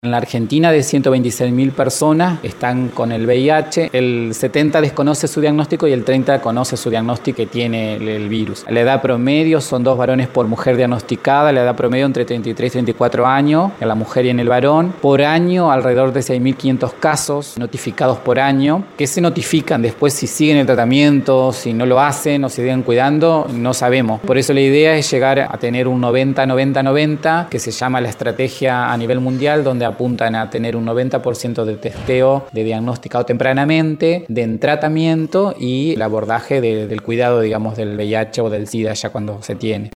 En la Argentina, de 126.000 personas están con el VIH. El 70 desconoce su diagnóstico y el 30 conoce su diagnóstico que tiene el virus. La edad promedio son 2 varones por mujer diagnosticada. La edad promedio entre 33 y 34 años en la mujer y en el varón. Por año, alrededor de 6.500 casos notificados por año, que se notifican después si siguen el tratamiento, si no lo hacen o se siguen cuidando, no sabemos. Por eso la idea es llegar a tener un 90-90-90, que se llama la estrategia a nivel mundial, donde apuntan a tener un 90% de testeo de diagnosticado tempranamente, de tratamiento y el abordaje del cuidado, digamos, del VIH o del SIDA ya cuando se tiene.